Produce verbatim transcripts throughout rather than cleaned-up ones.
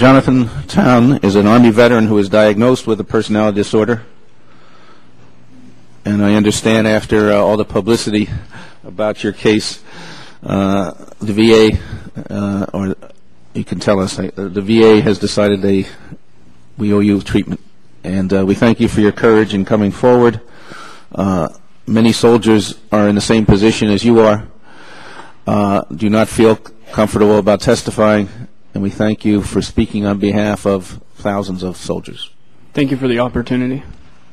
Jonathan Town is an Army veteran who is diagnosed with a personality disorder. And I understand after uh, all the publicity about your case, uh, the V A, uh, or you can tell us, uh, the V A has decided they we owe you treatment. And uh, we thank you for your courage in coming forward. Uh, many soldiers are in the same position as you are, uh, do not feel comfortable about testifying, and we thank you for speaking on behalf of thousands of soldiers. Thank you for the opportunity.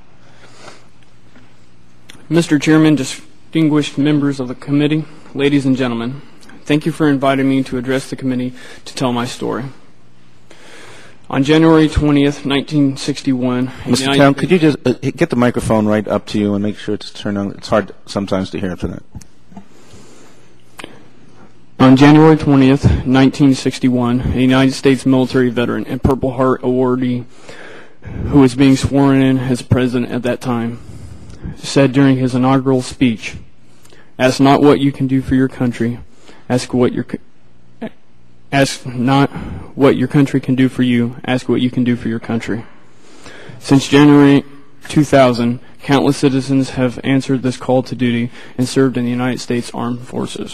Mister Chairman, distinguished members of the committee, ladies and gentlemen, thank you for inviting me to address the committee to tell my story. On January twentieth, nineteen sixty-one... Mister Town, could you just uh, get the microphone right up to you and make sure it's turned on? It's hard sometimes to hear after that. On January twentieth, nineteen sixty-one, a United States military veteran and Purple Heart awardee who was being sworn in as president at that time said during his inaugural speech, "Ask not what you can do for your country, ask what your ask not what your country can do for you, ask what you can do for your country." Since January two thousand, countless citizens have answered this call to duty and served in the United States Armed Forces.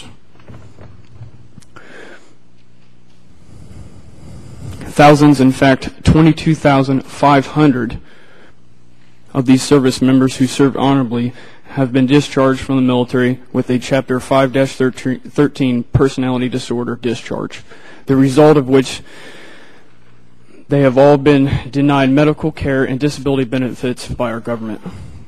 Thousands, in fact, twenty-two thousand five hundred of these service members who served honorably have been discharged from the military with a Chapter five dash thirteen personality disorder discharge, the result of which they have all been denied medical care and disability benefits by our government.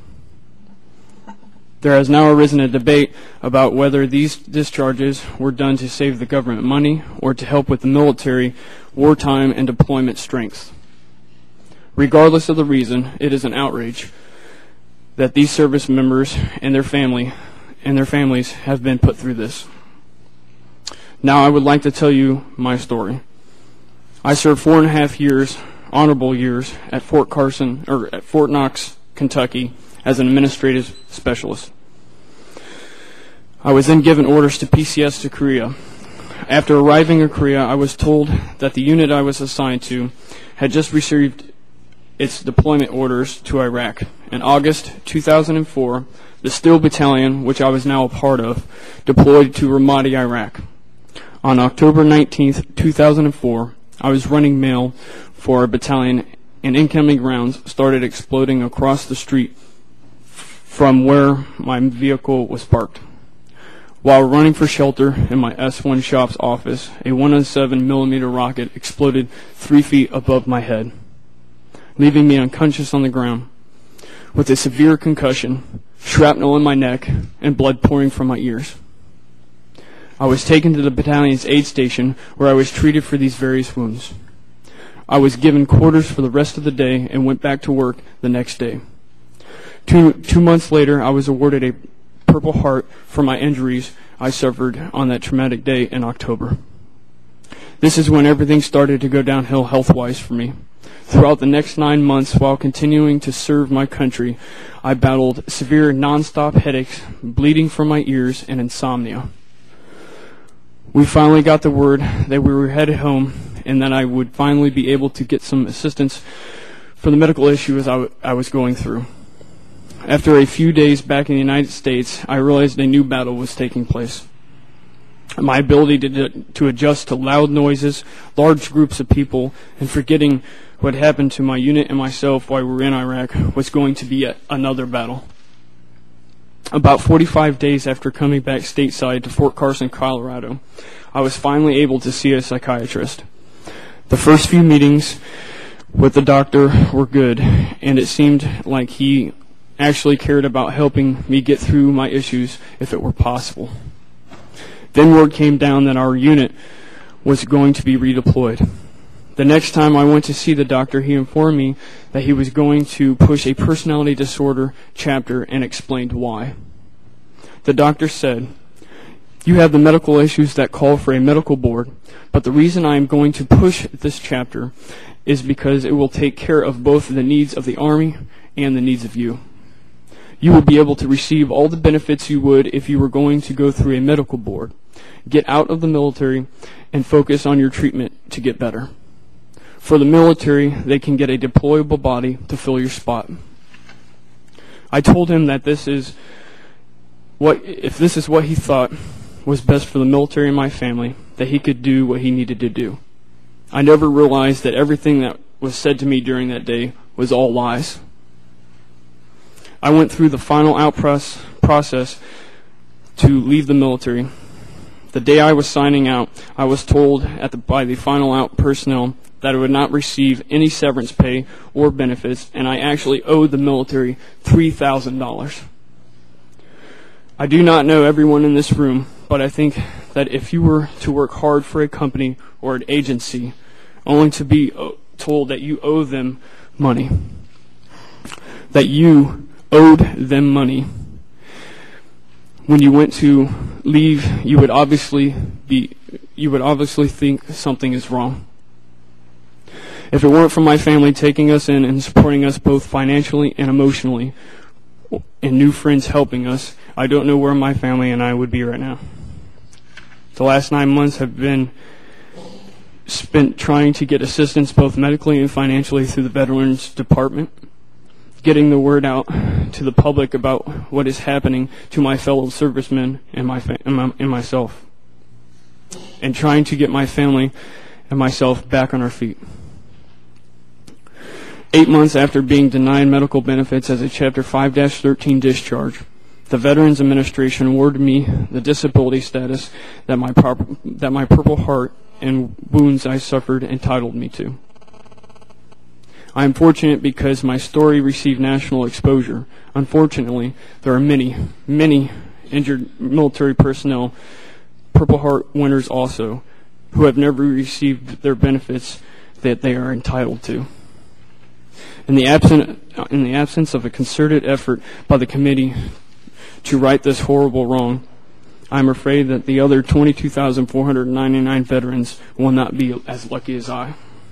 There has now arisen a debate about whether these discharges were done to save the government money or to help with the military wartime and deployment strength. Regardless of the reason, it is an outrage that these service members and their family and their families have been put through this. Now I would like to tell you my story. I served four and a half years, honorable years, at Fort Carson or at Fort Knox, Kentucky, as an administrative specialist. I was then given orders to P C S to Korea. After arriving in Korea, I was told that the unit I was assigned to had just received its deployment orders to Iraq. In August two thousand four, the Steel Battalion, which I was now a part of, deployed to Ramadi, Iraq. On October nineteenth, two thousand four, I was running mail for a battalion, and incoming rounds started exploding across the street from where my vehicle was parked. While running for shelter in my S one shop's office, a one oh seven millimeter rocket exploded three feet above my head, leaving me unconscious on the ground with a severe concussion, shrapnel in my neck, and blood pouring from my ears. I was taken to the battalion's aid station where I was treated for these various wounds. I was given quarters for the rest of the day and went back to work the next day. Two, two months later, I was awarded a Purple Heart for my injuries I suffered on that traumatic day in October. This is when everything started to go downhill health-wise for me. Throughout the next nine months, while continuing to serve my country, I battled severe non-stop headaches, bleeding from my ears, and insomnia. We finally got the word that we were headed home and that I would finally be able to get some assistance for the medical issues I, w- I was going through. After a few days back in the United States, I realized a new battle was taking place. My ability to, to adjust to loud noises, large groups of people, and forgetting what happened to my unit and myself while we were in Iraq was going to be yet another battle. About forty-five days after coming back stateside to Fort Carson, Colorado, I was finally able to see a psychiatrist. The first few meetings with the doctor were good, and it seemed like he actually cared about helping me get through my issues if it were possible. Then word came down that our unit was going to be redeployed. The next time I went to see the doctor, he informed me that he was going to push a personality disorder chapter and explained why. The doctor said, "You have the medical issues that call for a medical board, but the reason I am going to push this chapter is because it will take care of both the needs of the Army and the needs of you. You will be able to receive all the benefits you would if you were going to go through a medical board, get out of the military, and focus on your treatment to get better. For the military, they can get a deployable body to fill your spot. I told him that this is what, if this is what he thought was best for the military and my family, that he could do what he needed to do. I never realized that everything that was said to me during that day was all lies. I went through the final out press process to leave the military. The day I was signing out, I was told at the, by the final out personnel that I would not receive any severance pay or benefits, and I actually owed the military three thousand dollars. I do not know everyone in this room, but I think that if you were to work hard for a company or an agency, only to be told that you owe them money, that you owed them money, when you went to leave, you would obviously be, you would obviously think something is wrong. If it weren't for my family taking us in and supporting us both financially and emotionally, and new friends helping us, I don't know where my family and I would be right now. The last nine months have been spent trying to get assistance both medically and financially through the Veterans Department, getting the word out to the public about what is happening to my fellow servicemen and, my fa- and, my, and myself, and trying to get my family and myself back on our feet. Eight months after being denied medical benefits as a Chapter five dash thirteen discharge, the Veterans Administration awarded me the disability status that my, prop- that my Purple Heart and wounds I suffered entitled me to. I am fortunate because my story received national exposure. Unfortunately, there are many, many injured military personnel, Purple Heart winners also, who have never received their benefits that they are entitled to. In the, absent, in the absence of a concerted effort by the committee to right this horrible wrong, I am afraid that the other twenty-two thousand four hundred ninety-nine veterans will not be as lucky as I.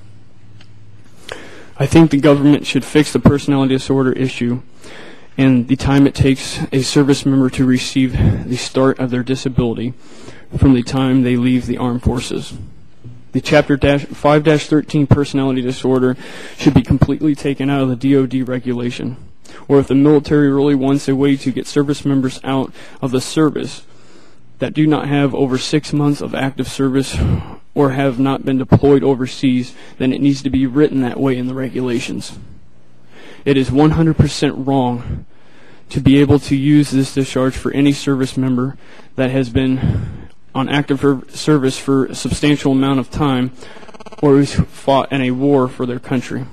I think the government should fix the personality disorder issue and the time it takes a service member to receive the start of their disability from the time they leave the armed forces. The Chapter five dash thirteen personality disorder should be completely taken out of the D O D regulation. Or if the military really wants a way to get service members out of the service that do not have over six months of active service or have not been deployed overseas, then it needs to be written that way in the regulations. It is one hundred percent wrong to be able to use this discharge for any service member that has been on active service for a substantial amount of time or who's fought in a war for their country.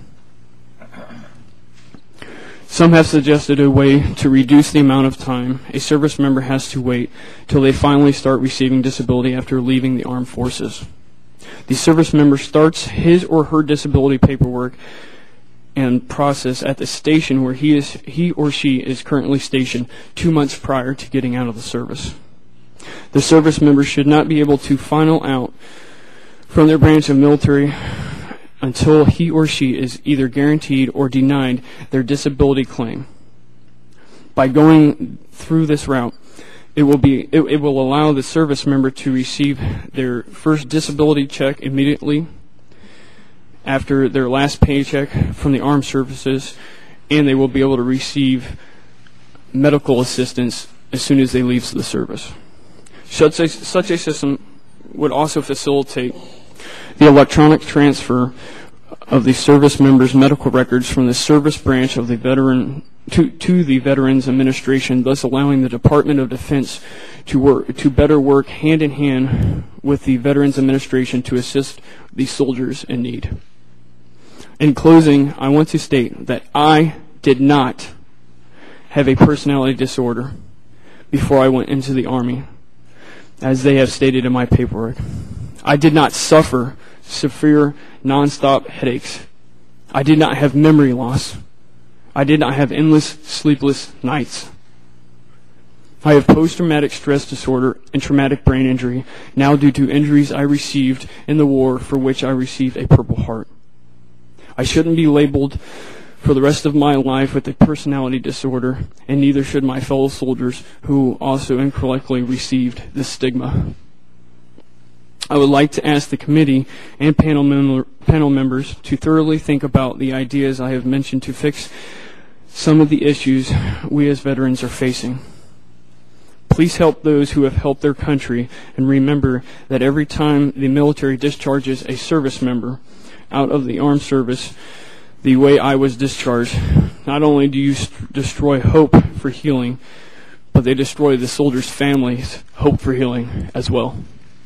Some have suggested a way to reduce the amount of time a service member has to wait till they finally start receiving disability after leaving the armed forces. The service member starts his or her disability paperwork and process at the station where he is he or she is currently stationed two months prior to getting out of the service. The service member should not be able to final out from their branch of military until he or she is either guaranteed or denied their disability claim. By going through this route, it will be it, it will allow the service member to receive their first disability check immediately after their last paycheck from the armed services, and they will be able to receive medical assistance as soon as they leave the service. Such a, such a system would also facilitate the electronic transfer of the service member's medical records from the service branch of the veteran to, to the Veterans Administration, thus allowing the Department of Defense to work to better work hand in hand with the Veterans Administration to assist the soldiers in need. In closing, I want to state that I did not have a personality disorder before I went into the Army, as they have stated in my paperwork. I did not suffer severe nonstop headaches. I did not have memory loss. I did not have endless sleepless nights. I have post-traumatic stress disorder and traumatic brain injury, now due to injuries I received in the war for which I received a Purple Heart. I shouldn't be labeled for the rest of my life with a personality disorder, and neither should my fellow soldiers who also incorrectly received this stigma. I would like to ask the committee and panel, mem- panel members to thoroughly think about the ideas I have mentioned to fix some of the issues we as veterans are facing. Please help those who have helped their country, and remember that every time the military discharges a service member out of the armed service the way I was discharged, not only do you st- destroy hope for healing, but they destroy the soldiers' families' hope for healing as well.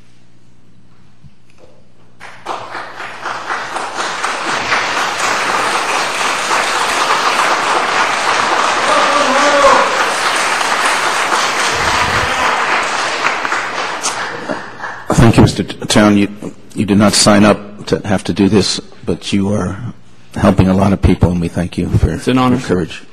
Thank you, Mister Town. You, you did not sign up to have to do this, but you are helping a lot of people, and we thank you for It's an honor. your courage.